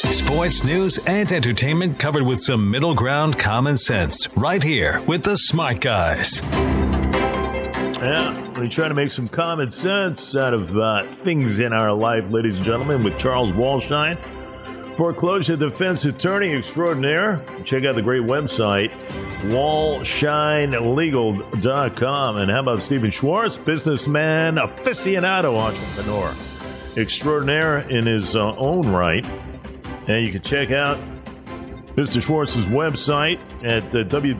Sports, news, and entertainment covered with some middle ground common sense. Right here with the Smart Guys. Yeah, we try to make some common sense out of things in our life, ladies and gentlemen, with Charles Walshine, foreclosure defense attorney extraordinaire. Check out the great website, walshinelegal.com. And how about Stephen Schwartz, businessman, aficionado, entrepreneur extraordinaire in his own right. And you can check out Mr. Schwartz's website at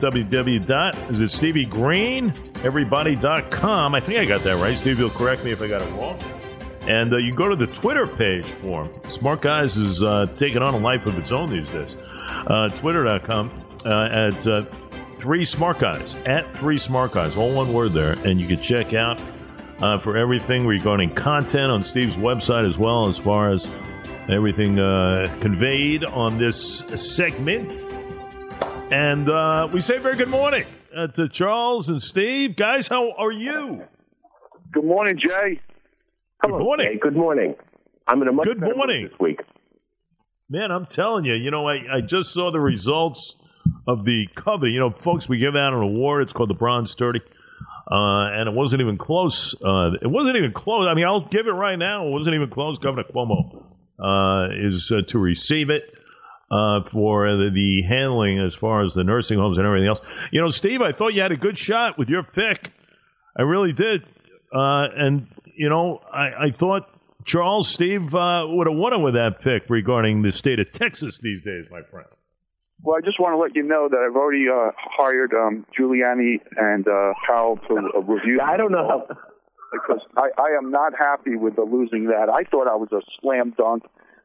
www.StevieGreenEverybody.com. I think I got that right. Steve, you'll correct me if I got it wrong. And you go to the Twitter page for him. Smart Guys is taking on a life of its own these days. Twitter.com at 3 Smart Guys, at 3 Smart Guys, all one word there. And you can check out for everything regarding content on Steve's website, as well as far as everything conveyed on this segment. And we say very good morning to Charles and Steve. Guys, how are you? Good morning, Jay. Good morning. Jay. Good morning. I'm in a much better mood this week. Man, I'm telling you, I just saw the results of the cover. Folks, we give out an award. It's called the Bronze 30. And it wasn't even close. It wasn't even close. I mean, I'll give it right now. It wasn't even close. Governor Cuomo is to receive it for the handling as far as the nursing homes and everything else. Steve, I thought you had a good shot with your pick. I really did. And I thought Charles, Steve would have won it with that pick regarding the state of Texas these days, my friend. Well, I just want to let you know that I've already hired Giuliani and Powell to review. I don't know how. Because I am not happy with the losing that. I thought I was a slam dunk.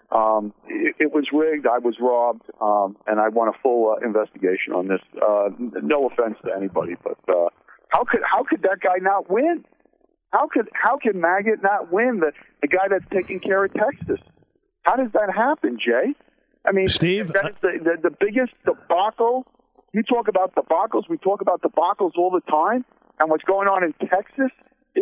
It was rigged. I was robbed, and I want a full investigation on this. No offense to anybody, but how could that guy not win? How can Maggot not win? The guy that's taking care of Texas. How does that happen, Jay? I mean, Steve, that's the biggest debacle. You talk about debacles. We talk about debacles all the time, and what's going on in Texas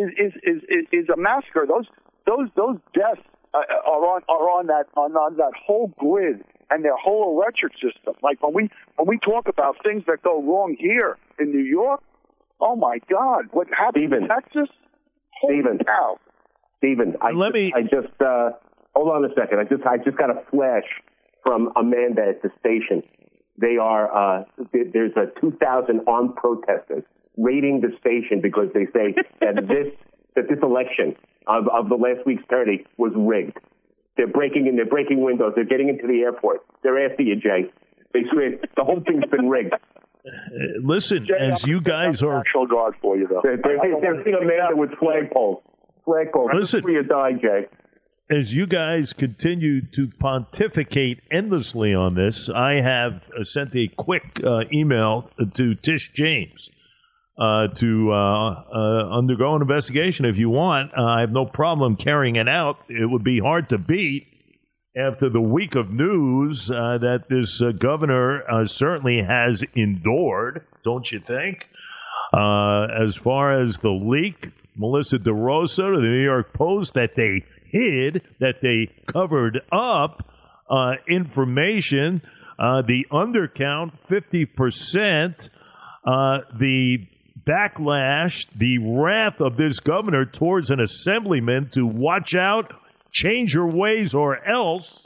is a massacre. Those deaths are on that whole grid and their whole electric system. Like when we talk about things that go wrong here in New York, oh my God, what happened in Texas? Stephen, I just hold on a second. I just got a flash from Amanda at the station. They are there's 2,000 armed protesters raiding the station because they say that this election of the last week's tourney was rigged. They're breaking windows. They're getting into the airport. They're after you, Jay. They swear the whole thing's been rigged. Listen, Jay, as you guys are... National Guard for you, though. They're hitting Amanda with flagpoles. Listen, free or die, Jay. As you guys continue to pontificate endlessly on this, I have sent a quick email to Tish James to undergo an investigation if you want. I have no problem carrying it out. It would be hard to beat after the week of news that this governor certainly has endured, don't you think? As far as the leak, Melissa DeRosa to the New York Post, that they hid, that they covered up information, the undercount, 50%, the backlash, the wrath of this governor towards an assemblyman to watch out, change your ways or else,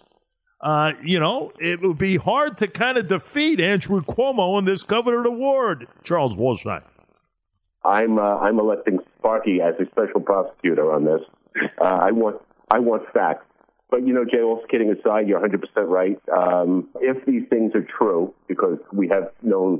it would be hard to kind of defeat Andrew Cuomo in this governor award. Charles Walshine. I'm electing Sparky as a special prosecutor on this. I want facts. But, Jay, all kidding aside, you're 100% right. If these things are true, because we have known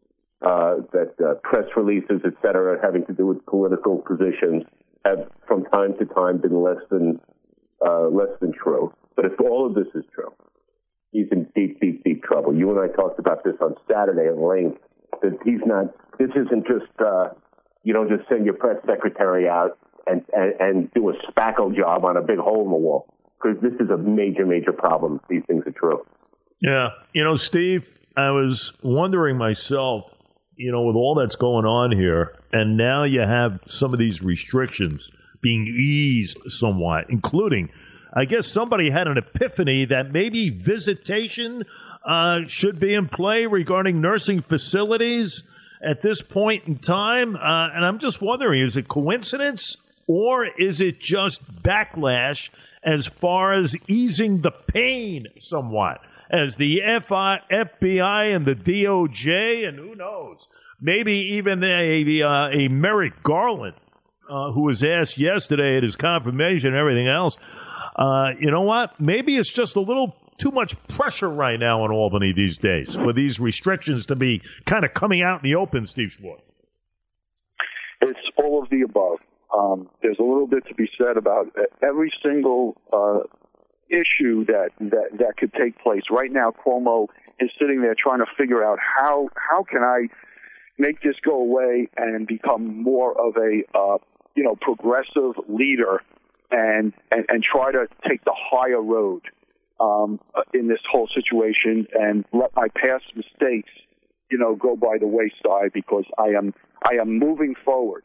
that press releases, et cetera, having to do with political positions have from time to time been less than true. But if all of this is true, he's in deep, deep, deep trouble. You and I talked about this on Saturday at length, that this isn't just, you don't just send your press secretary out and do a spackle job on a big hole in the wall. Because this is a major, major problem if these things are true. Yeah. Steve, I was wondering myself, with all that's going on here, and now you have some of these restrictions being eased somewhat, including, I guess somebody had an epiphany that maybe visitation should be in play regarding nursing facilities at this point in time. And I'm just wondering, is it coincidence or is it just backlash as far as easing the pain somewhat? As the FBI and the DOJ, and who knows, maybe even a Merrick Garland, who was asked yesterday at his confirmation and everything else, you know what? Maybe it's just a little too much pressure right now in Albany these days for these restrictions to be kind of coming out in the open, Steve Schwartz. It's all of the above. There's a little bit to be said about every single issue that could take place. Right now, Cuomo is sitting there trying to figure out how can I make this go away and become more of a progressive leader and try to take the higher road in this whole situation and let my past mistakes go by the wayside, because I am moving forward.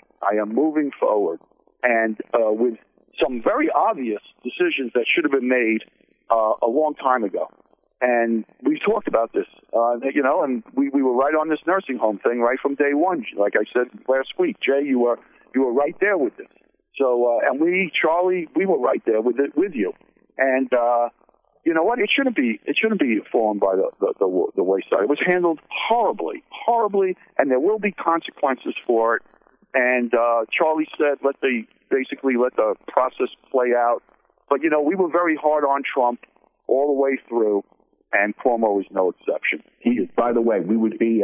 And with some very obvious decisions that should have been made a long time ago. And we've talked about this, and we were right on this nursing home thing right from day one. Like I said last week, Jay, you were right there with this. So, and Charlie, we were right there with you. And you know what? It shouldn't be fallen by the wayside. It was handled horribly, and there will be consequences for it. And Charlie said, let the process play out. But we were very hard on Trump all the way through, and Cuomo is no exception. He is. By the way, we would be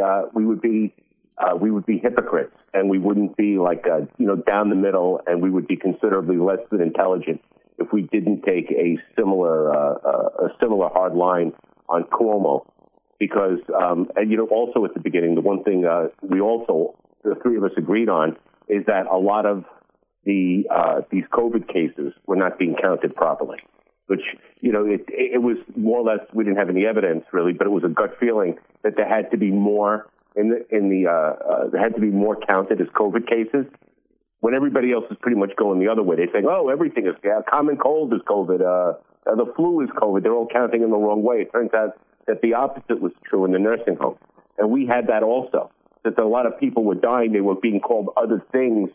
hypocrites, and we wouldn't be like down the middle, and we would be considerably less than intelligent if we didn't take a similar hard line on Cuomo. Because and also at the beginning, the one thing the three of us agreed on is that a lot of these COVID cases were not being counted properly, which, it was more or less, we didn't have any evidence really, but it was a gut feeling that there had to be more there had to be more counted as COVID cases, when everybody else is pretty much going the other way. They say, oh, everything is common cold is COVID, the flu is COVID. They're all counting in the wrong way. It turns out that the opposite was true in the nursing home. And we had that also, that a lot of people were dying. They were being called other things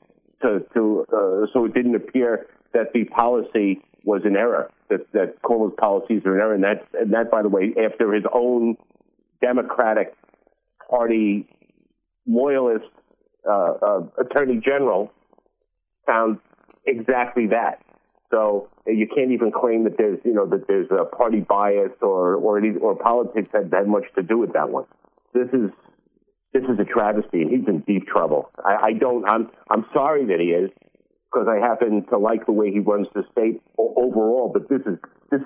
so it didn't appear that the policy was in error, that Cuomo's policies are in error. And that, by the way, after his own Democratic Party loyalist Attorney General found exactly that. So you can't even claim that there's a party bias or politics that had much to do with that one. This is a travesty, and he's in deep trouble. I'm sorry that he is, because I happen to like the way he runs the state overall. But this is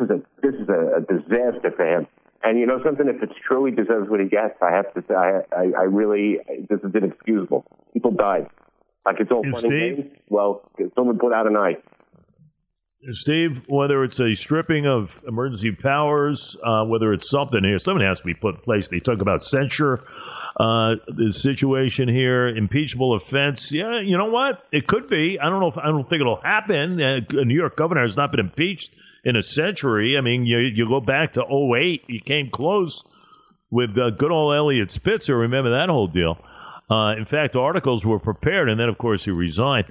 a disaster for him. And something, if it's true, he deserves what he gets. I have to say, I really, this is inexcusable. People died. Like, it's all funny games. Well, someone put out an eye. Steve, whether it's a stripping of emergency powers, whether it's something has to be put in place. They talk about censure, the situation here, impeachable offense. Yeah, you know what? It could be. I don't think it'll happen. A New York governor has not been impeached in a century. I mean, you go back to 2008. You came close with good old Elliot Spitzer. Remember that whole deal? In fact, articles were prepared, and then, of course, he resigned.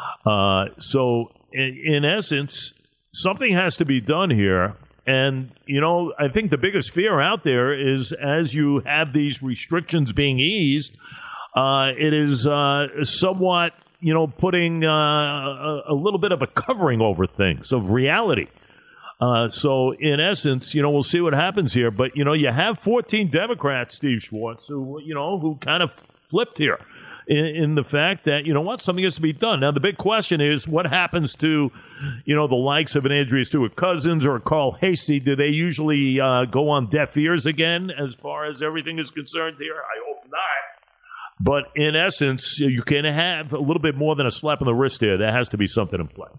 So, in essence, something has to be done here. And, I think the biggest fear out there is, as you have these restrictions being eased, it is somewhat, putting a little bit of a covering over things of reality. So, in essence, we'll see what happens here. But, you have 14 Democrats, Steve Schwartz, who kind of flipped here in the fact that, something has to be done. Now, the big question is, what happens to, the likes of an Andrea Stewart-Cousins or a Carl Hastie? Do they usually go on deaf ears again as far as everything is concerned here? I hope not. But in essence, you can have a little bit more than a slap on the wrist there. There has to be something in play.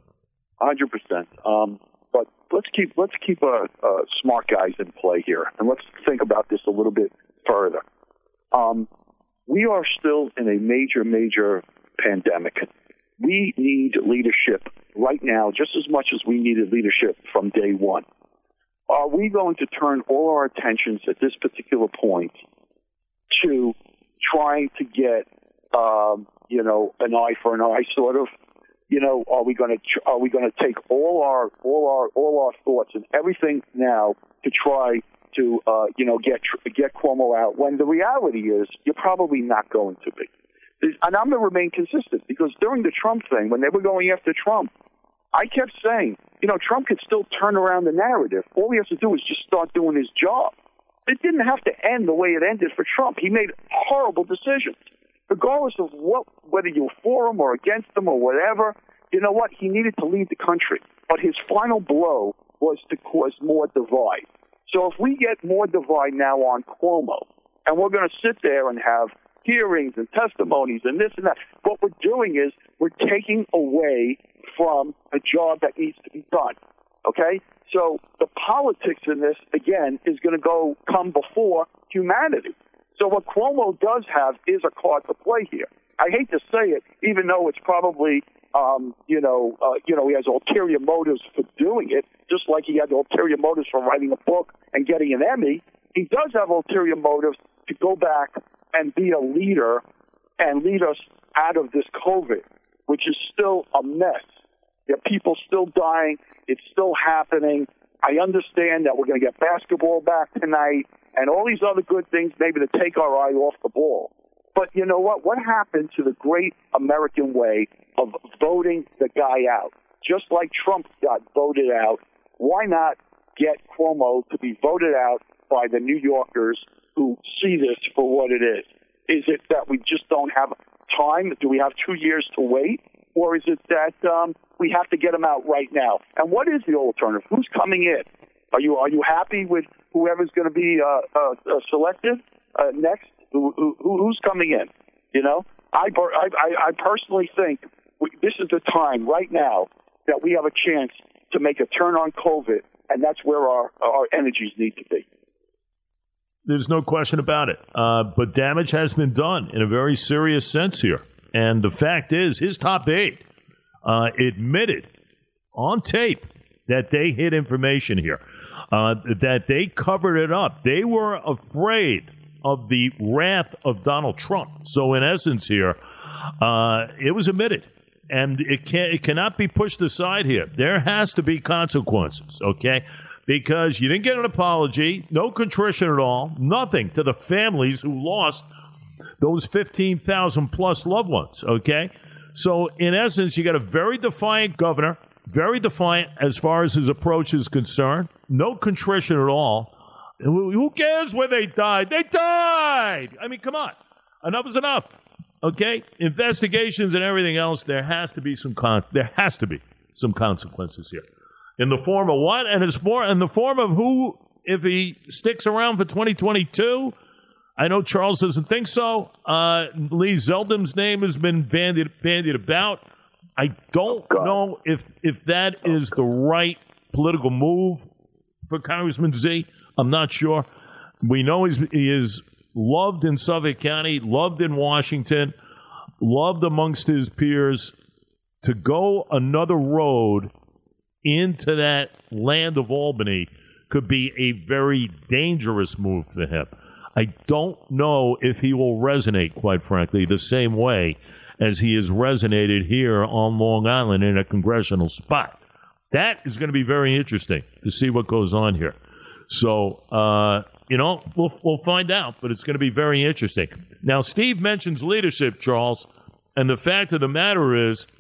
100%. But let's keep smart guys in play here, and let's think about this a little bit further. We are still in a major, major pandemic. We need leadership right now just as much as we needed leadership from day one. Are we going to turn all our attentions at this particular point to trying to get, an eye for an eye, sort of? Are we going to take all our thoughts and everything now to try to get Cuomo out, when the reality is you're probably not going to be. And I'm going to remain consistent, because during the Trump thing, when they were going after Trump, I kept saying, Trump could still turn around the narrative. All he has to do is just start doing his job. It didn't have to end the way it ended for Trump. He made horrible decisions. Regardless of whether you're for him or against him or whatever, you know what? He needed to leave the country. But his final blow was to cause more divide. So if we get more divide now on Cuomo, and we're going to sit there and have hearings and testimonies and this and that, what we're doing is we're taking away from a job that needs to be done. Okay? So the politics in this, again, is going to come before humanity. So what Cuomo does have is a card to play here. I hate to say it, even though it's probably, he has ulterior motives for doing it, just like he had ulterior motives for writing a book and getting an Emmy. He does have ulterior motives to go back and be a leader and lead us out of this COVID, which is still a mess. There are people still dying. It's still happening. I understand that we're going to get basketball back tonight and all these other good things, maybe to take our eye off the ball. But you know what? What happened to the great American way of voting the guy out? Just like Trump got voted out, why not get Cuomo to be voted out by the New Yorkers who see this for what it is? Is it that we just don't have time? Do we have 2 years to wait? Or is it that we have to get him out right now? And what is the alternative? Who's coming in? Are you happy with whoever's going to be selected next? Who's coming in? I personally think this is the time right now that we have a chance to make a turn on COVID, and that's where our energies need to be. There's no question about it. But damage has been done in a very serious sense here. And the fact is, his top aide admitted on tape that they hid information here, that they covered it up. They were afraid of the wrath of Donald Trump. So in essence here, it was admitted. And it cannot be pushed aside here. There has to be consequences, okay? Because you didn't get an apology, no contrition at all, nothing to the families who lost those 15,000 plus loved ones, okay? So in essence, you got a very defiant governor, very defiant as far as his approach is concerned, no contrition at all. Who cares where they died? They died! I mean, come on. Enough is enough. Okay? Investigations and everything else, there has to be some consequences here. In the form of what? And in the form of who, if he sticks around for 2022? I know Charles doesn't think so. Lee Zeldin's name has been bandied about. I don't know if that is the right political move for Congressman Z. I'm not sure. We know he is loved in Suffolk County, loved in Washington, loved amongst his peers. To go another road into that land of Albany could be a very dangerous move for him. I don't know if he will resonate, quite frankly, the same way as he has resonated here on Long Island in a congressional spot. That is going to be very interesting to see what goes on here. So, we'll find out, but it's going to be very interesting. Now, Steve mentions leadership, Charles, and the fact of the matter is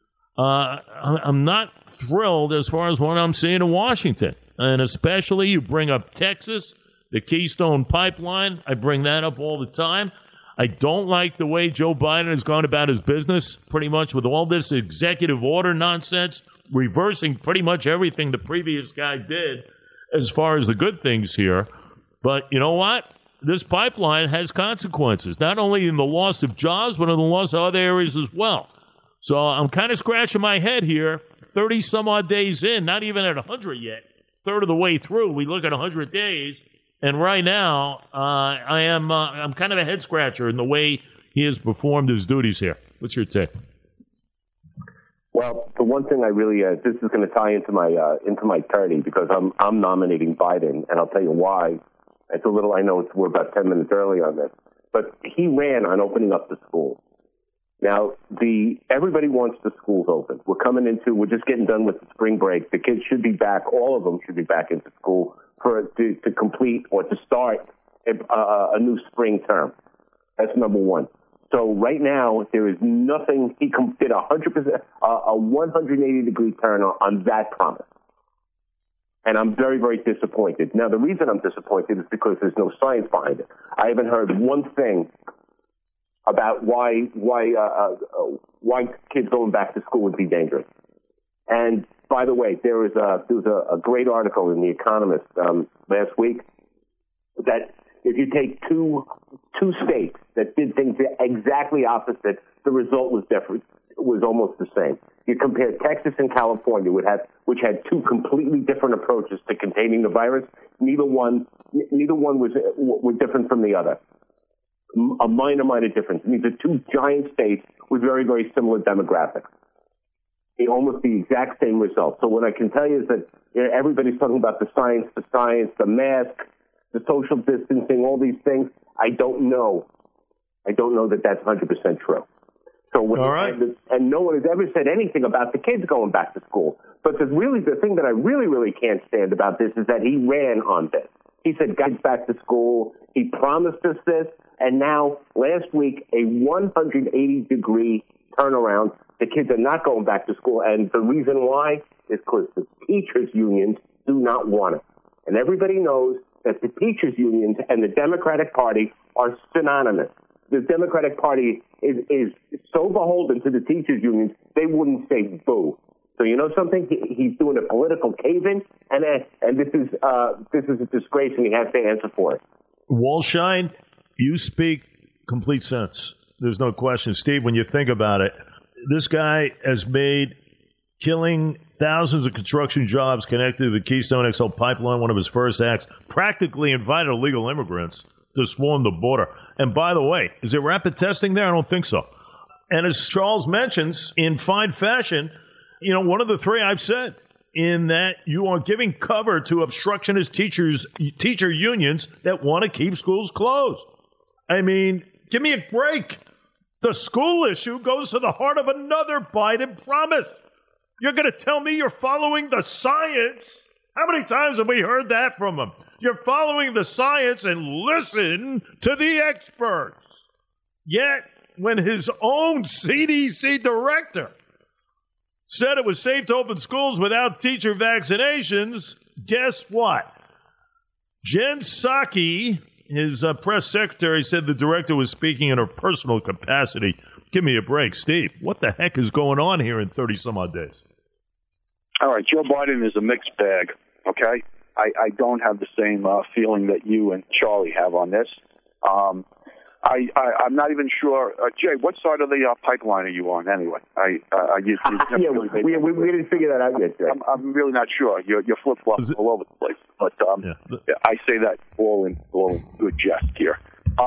I'm not thrilled as far as what I'm seeing in Washington, and especially you bring up Texas, the Keystone Pipeline. I bring that up all the time. I don't like the way Joe Biden has gone about his business, pretty much with all this executive order nonsense, reversing pretty much everything the previous guy did as far as the good things here. But you know what? This pipeline has consequences, not only in the loss of jobs, but in the loss of other areas as well. So I'm kind of scratching my head here, 30-some-odd days in, not even at 100 yet, third of the way through. We look at 100 days. And right now, I'm kind of a head scratcher in the way he has performed his duties here. What's your take? Well, the one thing I really this is going to tie into my attorney because I'm nominating Biden, and I'll tell you why. It's a little. I know we're about 10 minutes early on this, but he ran on opening up the schools. Now, everybody wants the schools open. We're just getting done with the spring break. The kids should be back. All of them should be back into school to complete or to start a new spring term. That's number one. So right now, there is nothing. He did 100%, a 180-degree turn on that promise. And I'm very, very disappointed. Now, the reason I'm disappointed is because there's no science behind it. I haven't heard one thing about why kids going back to school would be dangerous. And by the way, there was a great article in The Economist last week that if you take two states that did things exactly opposite, the result was different. It was almost the same. You compare Texas and California, which had two completely different approaches to containing the virus. Neither one was different from the other. A minor difference. These are two giant states with very, very similar demographics. Almost the exact same result. So what I can tell you is that everybody's talking about the science, the mask, the social distancing, all these things. I don't know that that's 100% true. So all right. And no one has ever said anything about the kids going back to school. But the thing that I really, really can't stand about this is that he ran on this. He said, guys, back to school. He promised us this. And now, last week, a 180-degree turnaround. The kids are not going back to school. And the reason why is because the teachers' unions do not want it. And everybody knows that the teachers' unions and the Democratic Party are synonymous. The Democratic Party is so beholden to the teachers' unions, they wouldn't say boo. So you know something? He's doing a political cave-in, and this is a disgrace, and he has to answer for it. Walshine, you speak complete sense. There's no question. Steve, when you think about it, this guy has made killing thousands of construction jobs connected to the Keystone XL pipeline one of his first acts, practically invited illegal immigrants to swarm the border. And by the way, is there rapid testing there? I don't think so. And as Charles mentions, in fine fashion, one of the three I've said, in that you are giving cover to obstructionist teacher unions that want to keep schools closed. I mean, give me a break. The school issue goes to the heart of another Biden promise. You're going to tell me you're following the science? How many times have we heard that from him? You're following the science and listen to the experts. Yet, when his own CDC director said it was safe to open schools without teacher vaccinations, guess what? Jen Psaki, his press secretary, said the director was speaking in her personal capacity. Give me a break. Steve, what the heck is going on here in 30-some-odd days? All right, Joe Biden is a mixed bag, okay? I don't have the same feeling that you and Charlie have on this. I'm not even sure. Jay, what side of the pipeline are you on anyway? We didn't figure that out yet, Jay. I'm really not sure. You're flip-flopping all over the place. But I say that all in good jest here.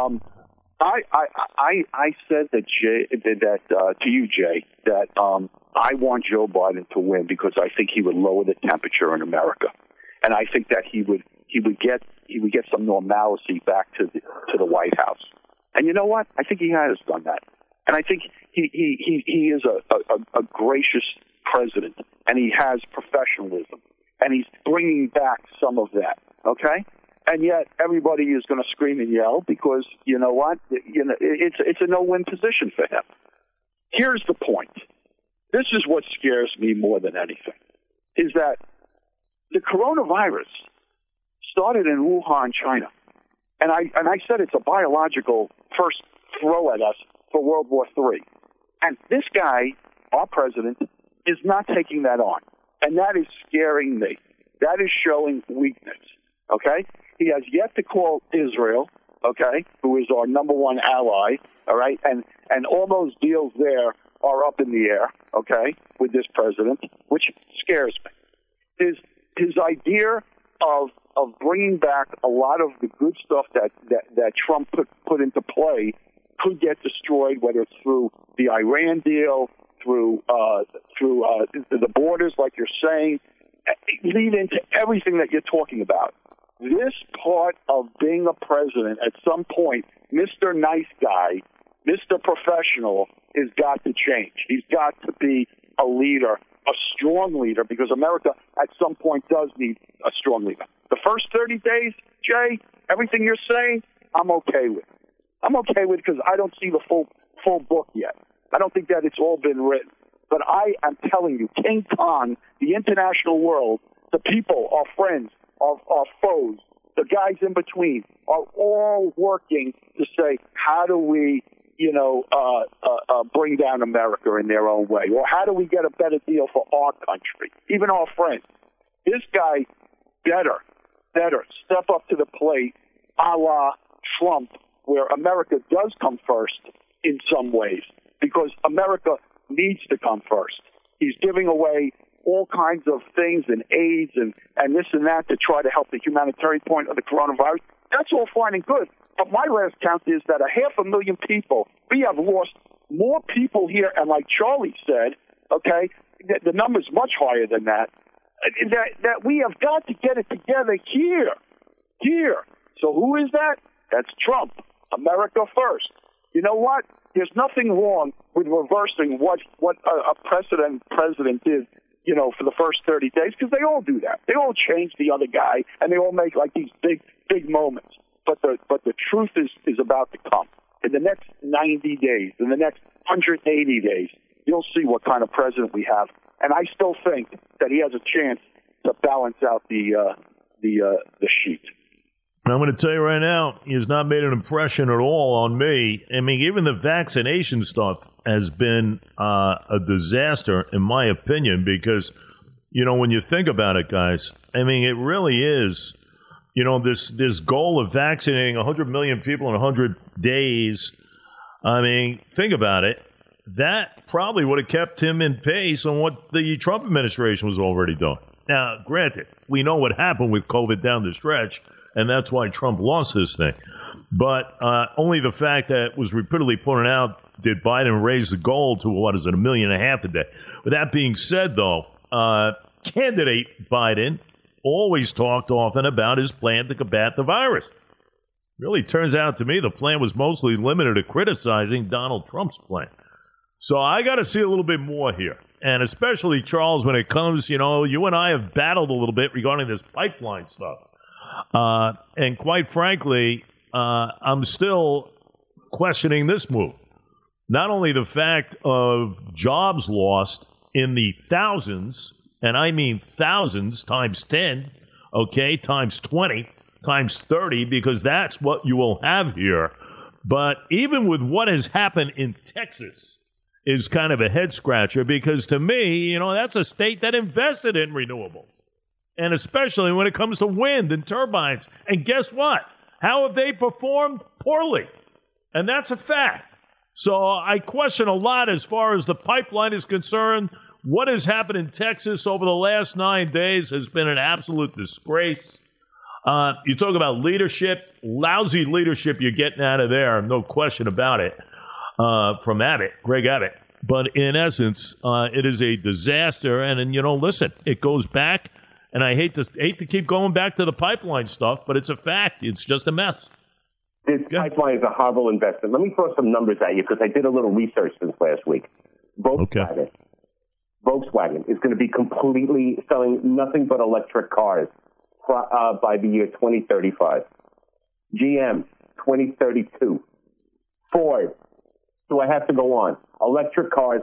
I said that to you, Jay, that I want Joe Biden to win because I think he would lower the temperature in America, and I think that he would get some normalcy back to the White House. And you know what? I think he has done that, and I think he is a gracious president, and he has professionalism, and he's bringing back some of that. Okay. And yet everybody is going to scream and yell because you know what? It's a no-win position for him. Here's the point. This is what scares me more than anything, is that the coronavirus started in Wuhan, China. And I said it's a biological first throw at us for World War III. And this guy, our president, is not taking that on. And that is scaring me. That is showing weakness. Okay? He has yet to call Israel, okay, who is our number one ally, all right? And all those deals there are up in the air, okay, with this president, which scares me. His idea of bringing back a lot of the good stuff that Trump put into play could get destroyed, whether it's through the Iran deal through the borders, like you're saying, lead into everything that you're talking about. This part of being a president, at some point, Mr. Nice Guy, Mr. Professional, has got to change. He's got to be a leader, a strong leader, because America at some point does need a strong leader. The first 30 days, Jay, everything you're saying, I'm okay with. I'm okay with because I don't see the full book yet. I don't think that it's all been written. But I am telling you, King Kong, the international world, the people, our friends, our foes, the guys in between, are all working to say, how do we, bring down America in their own way? Or how do we get a better deal for our country, even our friends? This guy better step up to the plate, a la Trump, where America does come first in some ways, because America needs to come first. He's giving away all kinds of things and aids and this and that to try to help the humanitarian point of the coronavirus. That's all fine and good. But my last count is that 500,000 people, we have lost more people here. And like Charlie said, okay, the number's much higher than that, that we have got to get it together here. So who is that? That's Trump. America first. You know what? There's nothing wrong with reversing what a president did, for the first 30 days, because they all do that. They all change the other guy, and they all make like these big moments. But the truth is about to come. In the next 90 days, in the next 180 days, you'll see what kind of president we have. And I still think that he has a chance to balance out the sheet. I'm going to tell you right now, he has not made an impression at all on me. I mean, even the vaccination stuff has been a disaster, in my opinion, because, when you think about it, guys, I mean, it really is, this goal of vaccinating 100 million people in 100 days. I mean, think about it. That probably would have kept him in pace on what the Trump administration was already doing. Now, granted, we know what happened with COVID down the stretch, and that's why Trump lost this thing. But only the fact that it was repeatedly pointed out, did Biden raise the goal to, 1.5 million a day? With that being said, though, candidate Biden always talked often about his plan to combat the virus. Really turns out to me the plan was mostly limited to criticizing Donald Trump's plan. So I got to see a little bit more here. And especially, Charles, when it comes, you and I have battled a little bit regarding this pipeline stuff. And quite frankly, I'm still questioning this move. Not only the fact of jobs lost in the thousands, and I mean thousands times 10, okay, times 20, times 30, because that's what you will have here. But even with what has happened in Texas is kind of a head scratcher, because to me, that's a state that invested in renewables. And especially when it comes to wind and turbines. And guess what? How have they performed? Poorly. And that's a fact. So I question a lot as far as the pipeline is concerned. What has happened in Texas over the last 9 days has been an absolute disgrace. You talk about leadership, lousy leadership you're getting out of there, no question about it, from Abbott, Greg Abbott. But in essence, it is a disaster. And listen, it goes back. And I hate to keep going back to the pipeline stuff, but it's a fact. It's just a mess. This pipeline is a horrible investment. Let me throw some numbers at you because I did a little research since last week. Volkswagen is going to be completely selling nothing but electric cars by the year 2035. GM, 2032. Ford. So I have to go on. Electric cars.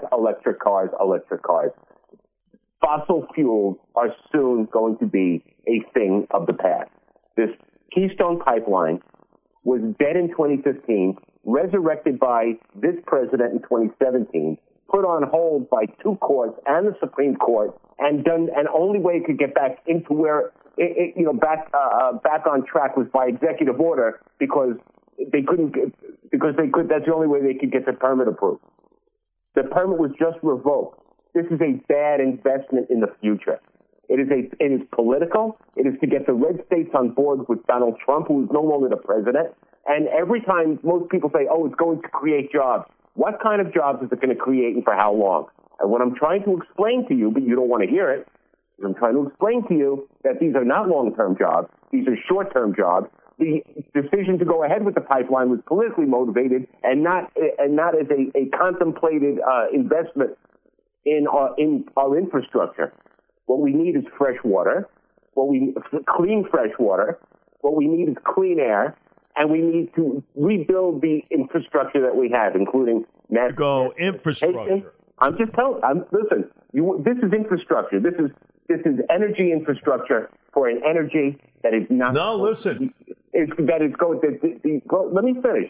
Fossil fuels are soon going to be a thing of the past. This Keystone Pipeline was dead in 2015, resurrected by this president in 2017, put on hold by 2 courts and the Supreme Court, and only way it could get back into where back on track was by executive order because they couldn't that's the only way they could get the permit approved. The permit was just revoked. This is a bad investment in the future. It is political. It is to get the red states on board with Donald Trump, who is no longer the president. And every time most people say, it's going to create jobs. What kind of jobs is it going to create and for how long? And what I'm trying to explain to you, but you don't want to hear it, is I'm trying to explain to you that these are not long-term jobs. These are short-term jobs. The decision to go ahead with the pipeline was politically motivated and not as a contemplated investment in our infrastructure. What we need is fresh water. Clean fresh water. What we need is clean air, and we need to rebuild the infrastructure that we have, including infrastructure. I'm just telling. Listen. This is infrastructure. This is energy infrastructure for an energy that is not. No, listen. That is going. Let me finish.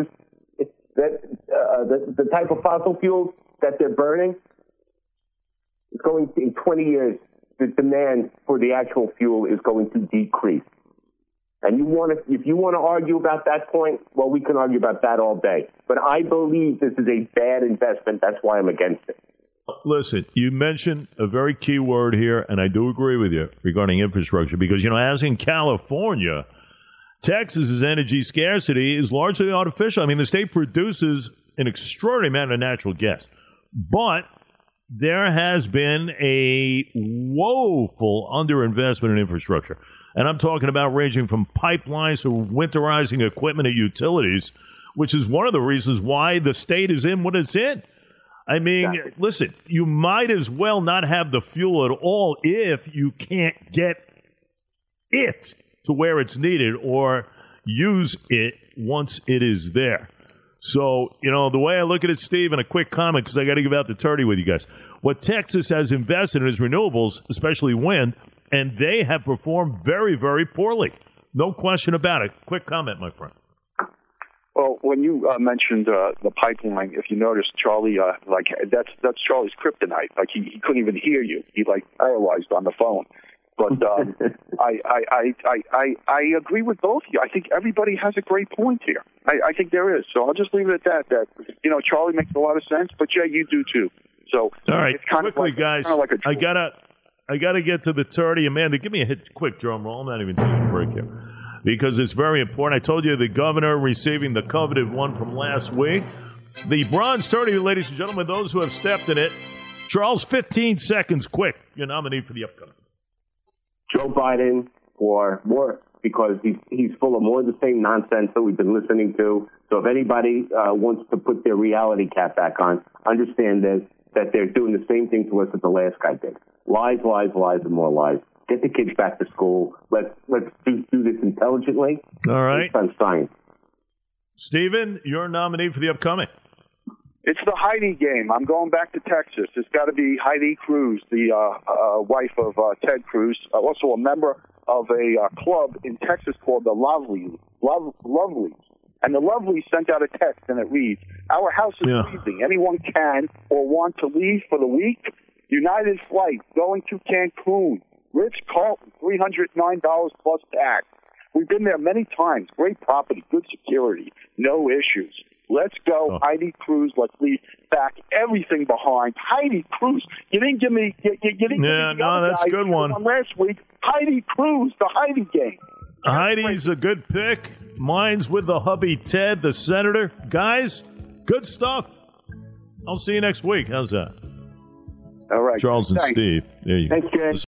The type of fossil fuels that they're burning is going to, in 20 years. The demand for the actual fuel is going to decrease. And if you want to argue about that point, well, we can argue about that all day. But I believe this is a bad investment. That's why I'm against it. Listen, you mentioned a very key word here, and I do agree with you regarding infrastructure because, as in California, Texas's energy scarcity is largely artificial. I mean, the state produces an extraordinary amount of natural gas, but there has been a woeful underinvestment in infrastructure. And I'm talking about ranging from pipelines to winterizing equipment at utilities, which is one of the reasons why the state is in what it's in. I mean, exactly. Listen, you might as well not have the fuel at all if you can't get it to where it's needed or use it once it is there. So, the way I look at it, Steve, and a quick comment, because I got to give out the 30 with you guys. What Texas has invested in is renewables, especially wind, and they have performed very, very poorly. No question about it. Quick comment, my friend. Well, when you mentioned the pipeline, if you notice, Charlie, that's Charlie's kryptonite. Like he couldn't even hear you. He paralyzed on the phone. But I agree with both of you. I think everybody has a great point here. I think there is. So I'll just leave it at that. That Charlie makes a lot of sense, but Jay, you do too. So all right, it's kind quickly, of guys. Kind of like I gotta get to the 30. Amanda, give me a quick drum roll. I'm not even taking a break here because it's very important. I told you the governor receiving the coveted one from last week. The bronze 30, ladies and gentlemen, those who have stepped in it. Charles, 15 seconds, quick. Your nominee for the upcoming. Joe Biden for more because he's full of more of the same nonsense that we've been listening to. So if anybody wants to put their reality cap back on, understand that they're doing the same thing to us that the last guy did. Lies, lies, lies, and more lies. Get the kids back to school. Let's do this intelligently. All right. Based on science. Stephen, your nominee for the upcoming. It's the Heidi game. I'm going back to Texas. It's got to be Heidi Cruz, the wife of Ted Cruz, also a member of a club in Texas called the Lovelies. And the Lovelies sent out a text, and it reads, "Our house is freezing. Anyone can or want to leave for the week? United flight going to Cancun. Ritz-Carlton, $309 plus tax. We've been there many times. Great property, good security, no issues. Let's go, Heidi Cruz. Let's leave back everything behind. Heidi Cruz. You didn't give me. You didn't give me that's a good one. Last week, Heidi Cruz, the Heidi game. Heidi's a good pick. Mine's with the hubby Ted, the senator. Guys, good stuff. I'll see you next week. How's that? All right. Charles and Thanks. Steve. There you go. Thanks, Jay.